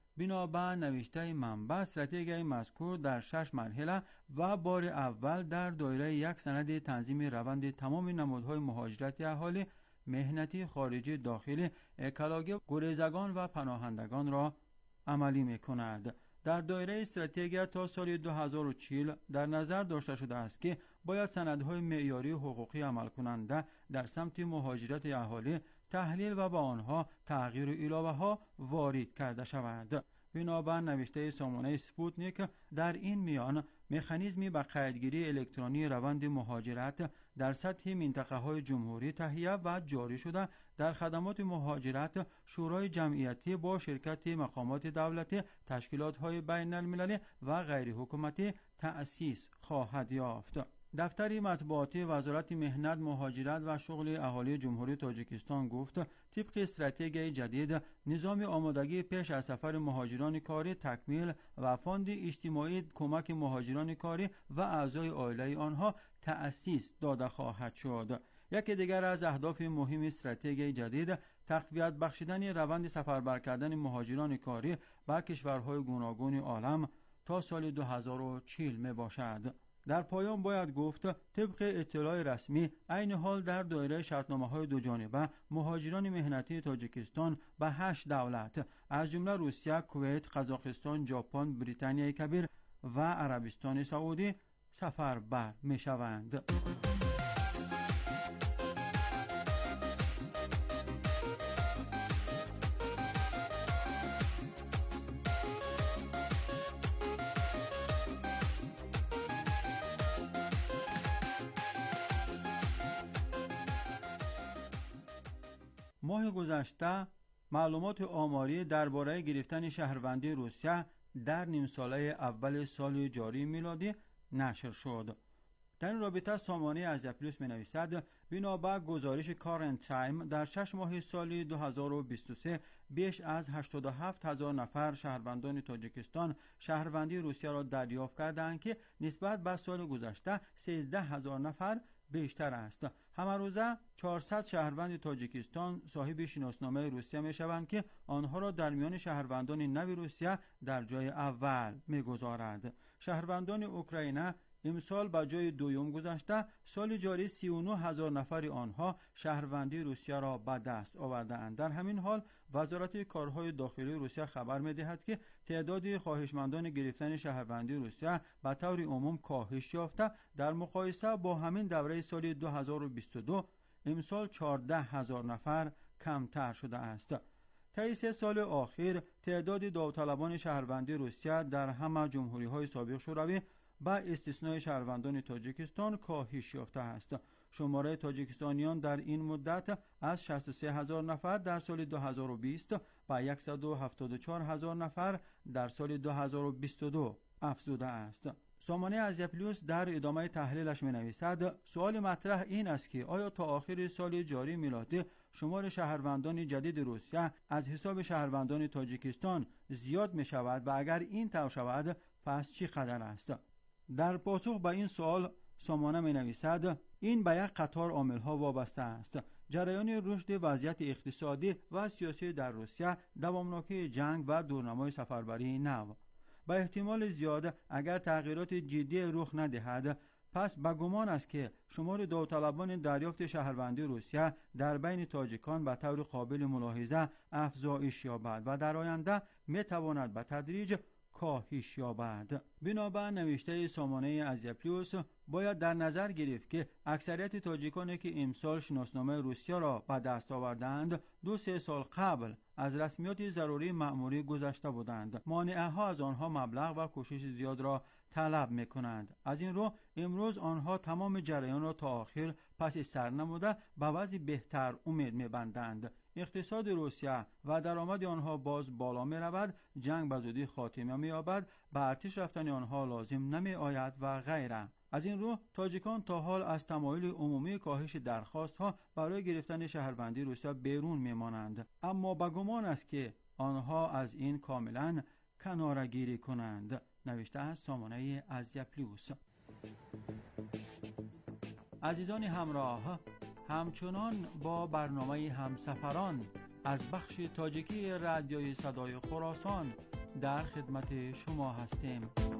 بنابر نوشته منبع، استراتژی مذکور در شش مرحله و بار اول در دایره یک سند تنظیم روند تمام نمودهای مهاجرت اهالی مهنتی، خارجی، داخلی، اکلاگی، گریزگان و پناهندگان را عملی می‌کند. در دایره استراتژی تا سال دو هزار و چهل در نظر داشته شده است که باید سندهای معیاری حقوقی عمل کننده در سمت مهاجرت اهالی تحلیل و با آنها تغییر و ایلاوه ها وارد کرده شود. بنابر نوشته سامانه سپوتنیک، در این میان مکانیزمی به قیدگیری الکترونی روند مهاجرت در سطح منطقه های جمهوری تهیه و جاری شده در خدمات مهاجرت شورای جمعیتی با شرکت مقامات دولتی، تشکیلات های بین المللی و غیر حکومتی تأسیس خواهد یافت. دفتر مطبوعاتی وزارت مهنت، مهاجرت و شغل اهالی جمهوری تاجیکستان گفت طبق استراتژی جدید نظام آمادگی پیش از سفر مهاجران کاری تکمیل و فاند اجتماعی کمک مهاجران کاری و اعضای عائله آنها تأسیس داده خواهد شد. یکی دیگر از اهداف مهم استراتژی جدید تقویت بخشیدن روند سفربر کردن مهاجران کاری به کشورهای گوناگون عالم تا سال دو هزار و چهل می باشد. در پایان باید گفت طبق اطلاع رسمی عین حال در دایره شرطنامه‌های دو جانبه مهاجران مهنتی تاجیکستان به هشت دولت از جمله روسیه، کویت، قزاقستان، ژاپن، بریتانیای کبیر و عربستان سعودی سفربر می‌شوند. ماه گذشته معلومات آماری درباره گرفتن شهروندی روسیه در نیم ساله اول سال جاری میلادی نشر شد. در این رابطه سامانه ازیا پلاس می نویسد بنابر گزارش کارنت تایم در شش ماه سال دو هزار و بیست و سه بیش از هشتاد و هفت هزار نفر شهروندان تاجیکستان شهروندی روسیه را دریافت کردند که نسبت به سال گذشته سیزده هزار نفر بیشتر است. همه روزه چهارصد شهروند تاجیکستان صاحب شناسنامه روسیه می شوند که آنها را در میان شهروندان نو روسیه در جای اول می گذارد. شهروندان اوکراین امسال با جای دوم گذشته سال جاری سی و نه هزار نفر آنها شهروندی روسیه را به دست آورده‌اند. در همین حال وزارت کارهای داخلی روسیه خبر می‌دهد که تعداد خواهشمندان گرفتن شهروندی روسیه به طور عموم کاهش یافته. در مقایسه با همین دوره سال دو هزار و بیست و دو امسال چهارده هزار نفر کمتر شده است. طی سه سال اخیر تعداد داوطلبان شهروندی روسیه در همه جمهوری‌های سابق شوروی با استثنای شهروندان تاجیکستان کاهش یافته است. شماره تاجیکستانیان در این مدت از شصت و سه هزار نفر در سال دو هزار و بیست به صد و هفتاد و چهار هزار نفر در سال دو هزار و بیست و دو افزوده است. سامانه ازیا پلاس در ادامه تحلیلش می نویسد سوال مطرح این است که آیا تا آخر سال جاری میلادی شمار شهروندان جدید روسیه از حساب شهروندان تاجیکستان زیاد می شود و اگر این طور شود پس چی قدر است؟ در پاسخ به این سوال سامانه می نویسد این به یک قطار عامل‌ها وابسته است. جریان رشد وضعیت اقتصادی و سیاسی در روسیه، دوامناکی جنگ و دورنمای سفربری نو. به احتمال زیاد اگر تغییرات جدی رخ ندهد پس به گمان است که شمار داوطلبان دریافت شهروندی روسیه در بین تاجیکان به طور قابل ملاحظه افزایش یابد و در آینده می تواند به تدریج کاهش یابد. بنابر نوشته سامانه ازیا پلاس باید در نظر گرفت که اکثریت تاجیکانی که امسال شناسنامه روسیه را به دست آوردند دو سه سال قبل از رسمیات ضروری مأموری گذشته بودند. مانعه ها از آنها مبلغ و کوشش زیاد را طلب می کنند. از این رو امروز آنها تمام جریان را تا آخر پس سر نموده به وضع بهتر امید می بندند. اقتصاد روسیه و درآمد آنها باز بالا می رود، جنگ به زودی خاتمه می یابد، به ارتش رفتن آنها لازم نمی آید و غیره. از این رو تاجیکان تا حال از تمایل عمومی کاهش درخواست ها برای گرفتن شهروندی روسیه بیرون می مانند، اما به گمان است که آنها از این کاملا کناره‌گیری کنند. نوشته از سامانه ازیا پلاس. عزیزان همراه، همچنان با برنامه همسفران از بخش تاجیکی رادیوی صدای خراسان در خدمت شما هستیم.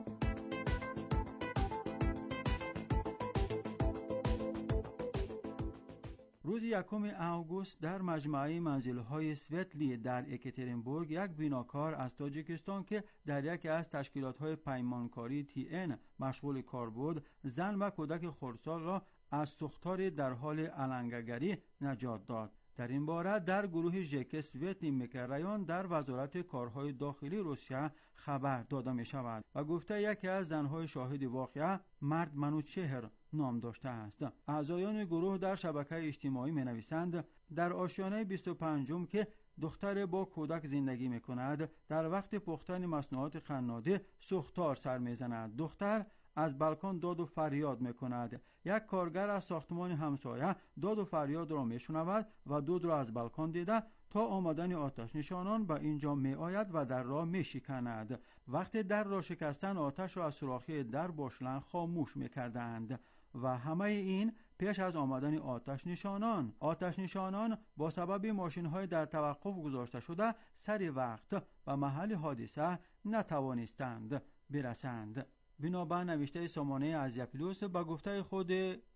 روز یکم اوگوست در مجموعه منزل‌های سوتلی در اکاترینبورگ یک بیناکار از تاجیکستان که در یکی از تشکیلات‌های پیمانکاری تی ان مشغول کار بود، زن و کودک خردسال را از سوختار در حال علنگگری نجات داد. در این باره در گروه ژک سویت میکرایان در وزارت کارهای داخلی روسیه خبر داده می شود و گفته یکی از زنهای شاهد واقعه مرد منوچهر نام داشته است. اعضایان گروه در شبکه اجتماعی می نویسند در آشیانه بیست و پنجم که دختر با کودک زندگی می کند در وقت پختن مصنوعات قنادی سوختار سر می زند. دختر از بالکن داد و فریاد می کند. یک کارگر از ساختمان همسایه داد و فریاد را می شنود و دود را از بالکن دیده تا آمدن آتش نشانان به اینجا می آید و در را می شکند. وقتی در را شکستن آتش را از سوراخی در با شلنگ خاموش می کردند و همه این پیش از آمدن آتش نشانان. آتش نشانان با سبب ماشین های در توقف گذاشته شده سری وقت به محل حادثه نتوانستند برسند. بنابر نوشته سامانه ازیاپیلوس به گفته خود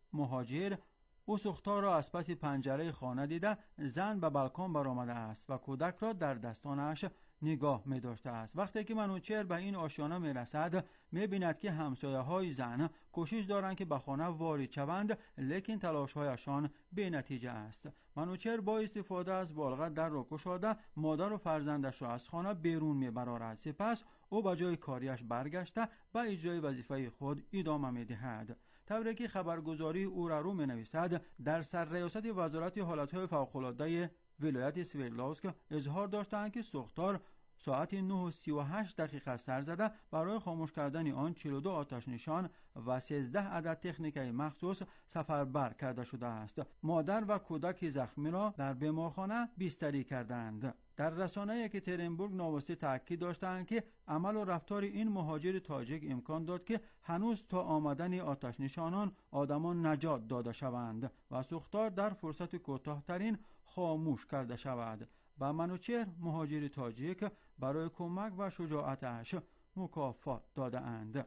مهاجر، او سوختار را از پس پنجره خانه دیده زن به بالکن برآمده است و کودک را در دستانش نگاه می داشته است. وقتی که منوچهر به این آشیانه می رسد می بیند که همسایه های زن کوشش دارند که به خانه وارد شوند، لیکن تلاش هایشان بی نتیجه است. منوچهر با استفاده از بالغ در را گشاده مادر و فرزندش را از خانه بیرون می برارد. سپس او به جای کاریش برگشته به اجرای وظیفه خود ادامه می دهد. طوری که خبرگزاری او را رو می نویسد در سرریاست وزارت حالتهای فوق‌العاده ولایت سوردلوسک اظهار داشتند که سوختار ساعت نه و سی و هشت دقیقه سر زده برای خاموش کردن آن چهل و دو آتش نشان و سیزده عدد تکنیکای مخصوص سفربر کرده شده است. مادر و کودک زخمی را در بیمارخانه بستری کردند. در رسانه یکترینبورگ نوستی تاکید داشتند که عمل و رفتار این مهاجر تاجیک امکان داد که هنوز تا آمدن آتش نشانان آدمان نجات داده شوند و سوختار در فرصت کوتاه‌ترین خاموش کرده شود. و منوچهر مهاجر تاجیک برای کمک و شجاعتش مکافات داده اند.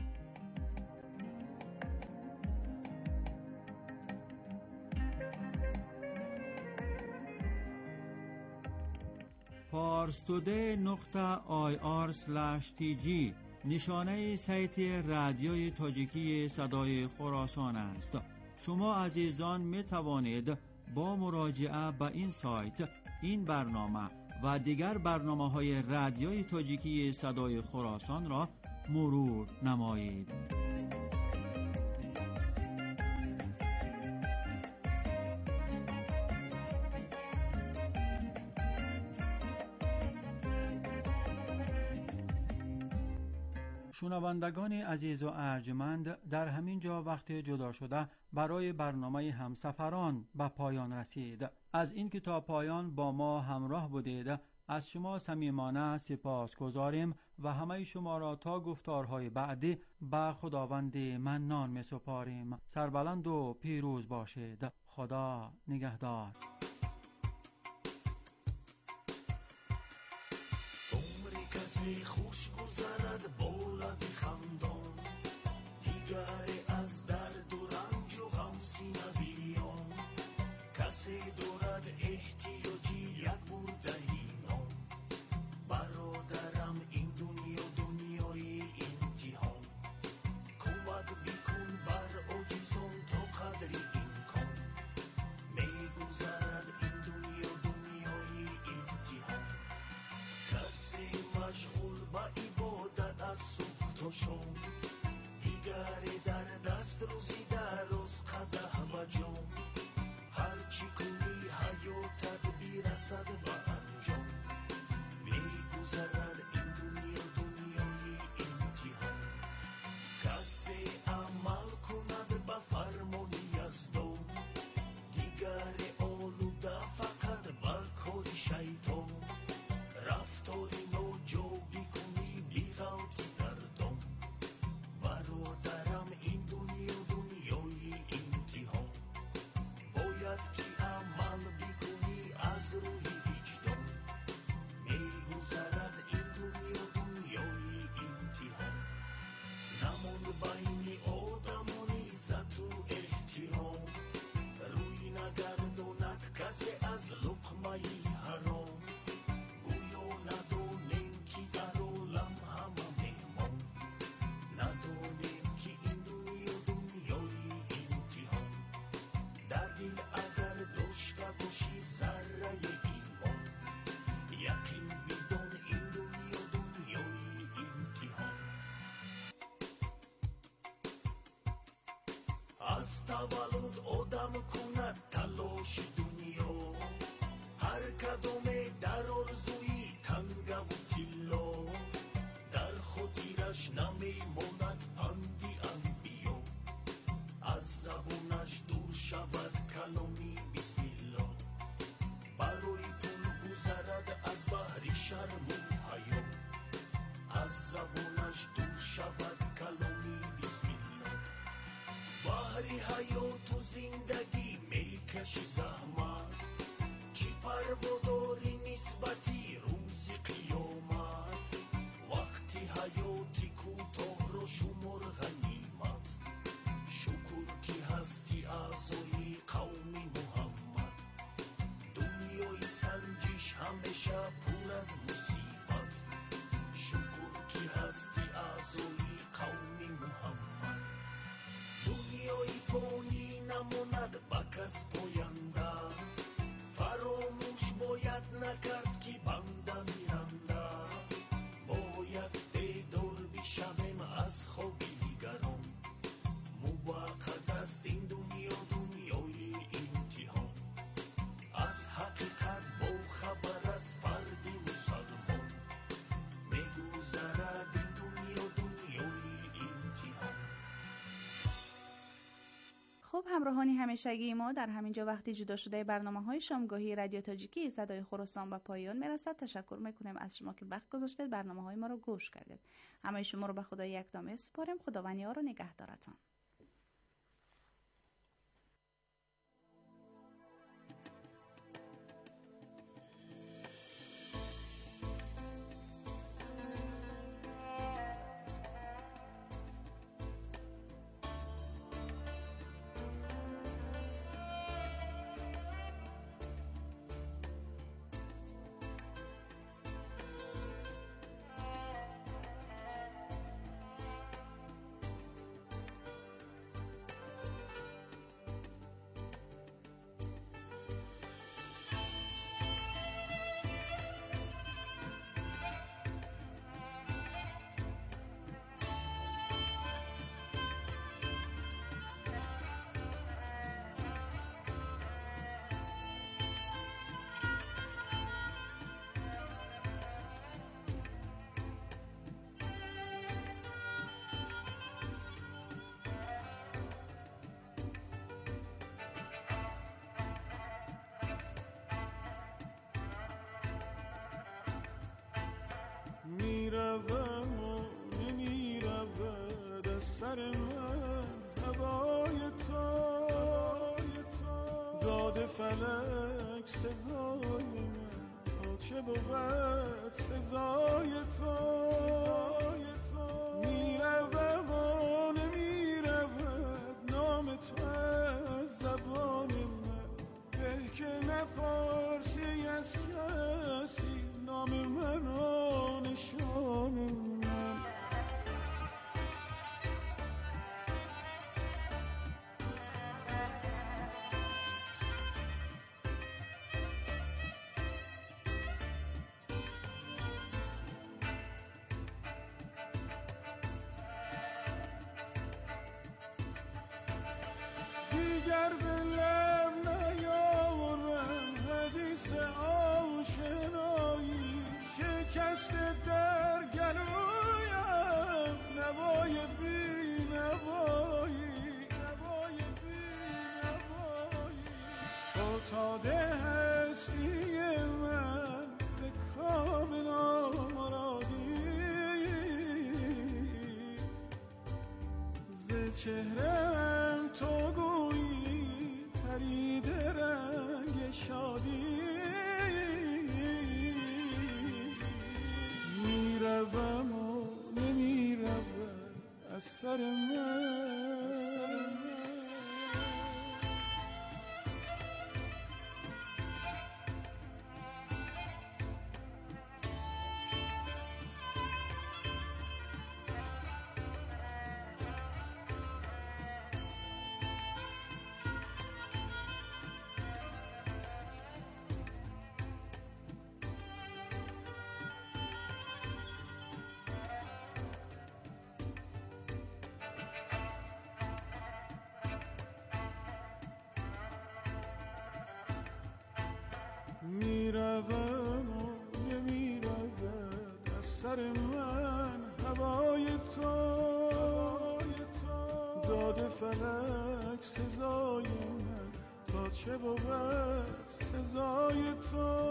پارستوده نقطه آی آر سلش تی جی نشانه سایت رادیوی تاجیکی صدای خراسان است. شما عزیزان می توانید با مراجعه به این سایت این برنامه و دیگر برنامه‌های رادیوی تاجیکی صدای خراسان را مرور نمایید. شنوندگان عزیز و ارجمند، در همین جا وقت جدا شده برای برنامه همسفران به پایان رسید. از این که تا پایان با ما همراه بودید از شما صمیمانه سپاس گذاریم و همه شما را تا گفتارهای بعدی به خداوند منان می سپاریم. سربلند و پیروز باشید. خدا نگهدار. عمری کسی خوش گذرد بولد خندان، دیگری از درد و رنج و غم سینه بیان. کسی دارد احتیاجی یک برده نان، برادرم این دنیا دنیای امتحان. کمک بکن بر عاجزان تا قدر امکان، میگذرد این دنیا دنیای امتحان. کسی مشغول به таваллуд одам кунад талоши дунё ҳар кадоме дар орзуи тангаву тилло дар хотираш намемонад панди анбиё аз забонаш дур шавад каломи бисмилло барои пул гузарад аз баҳри шарму ҳаё аз забонаш дур шавад каломи бисмилло баҳри ҳаёту зиндагӣ мекаши заҳмат чӣ парводори нисбати рӯзи қиёмат вақти ҳаёти кӯтоҳро шумор ғанимат шукр ки ҳасти аъзои қавми муҳаммад дунёи санҷиш ҳамеша пур аз мусибат шукр ки ҳасти аъзои қавми муҳаммад дунёи фонӣ намонад ба кас поянда фаромӯш бояд накард ки банда миранда бояд бедор бишавем аз хоби дигарон муваққат аст ин дунё дунёи имтиҳон аз ҳақиқат бохабар аст фарди мусалмон мегузарад ин дунё дунёи имтиҳон. خب همراهانی همیشگی ما در همینجا وقتی جدا شده برنامه های شامگاهی رادیو تاجیکی صدای خراسان به پایان میرسد. تشکر میکنیم از شما که وقت گذاشتید برنامه های ما رو گوش کردید. همه شما رو به خدای یکدامه سپاریم. خداوند یار و نگهدارتان. میروم و نمیرود از سر من هوای تو داد فلک سزای من تا چه بود سزای تو میروم و نمیرود نام تو از زبان من به که نپرسی از کسی نام من و نشان من دیگر به لب نیاورم حدیث آشنایی شکست در گلویم نوای بی نوایی نوای بی نوایی فتاده هستی من به کام نامرادی ز چهرم تو گویی پرید رنگ شادی میروم و نمیروم از سر من فلک سزای من، تا چه بود سزای تو.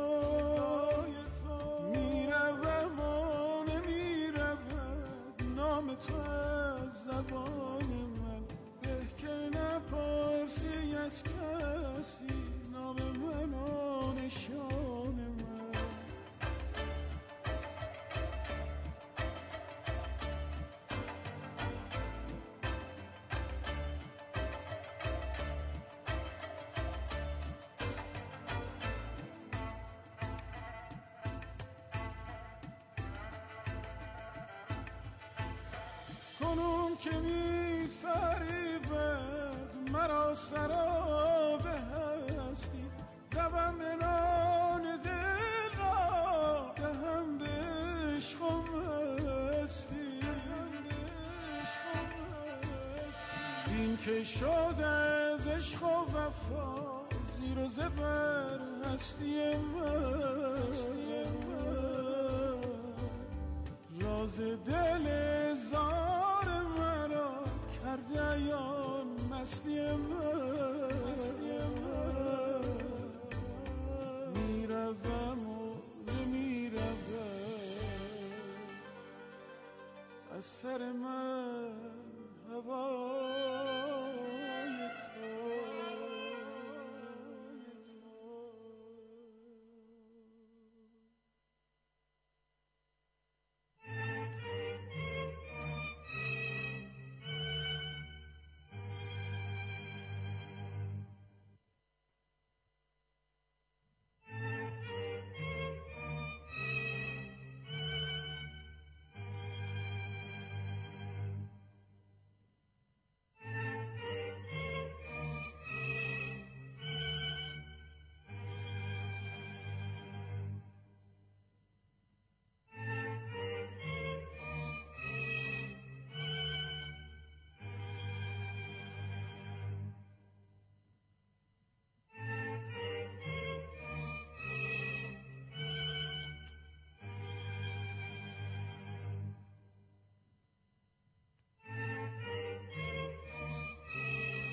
میروم و نمیرود نام تو از زبان من، به که نپرسی از کسی نام من و نشان من. کنون که می فریبد مرا سراب هستی، روم نان دل را دهم به عشق و مستی. این که شد از عشق و وفا زیر و زبر هستی من، راز دل زار مرا کرده یان مستی من.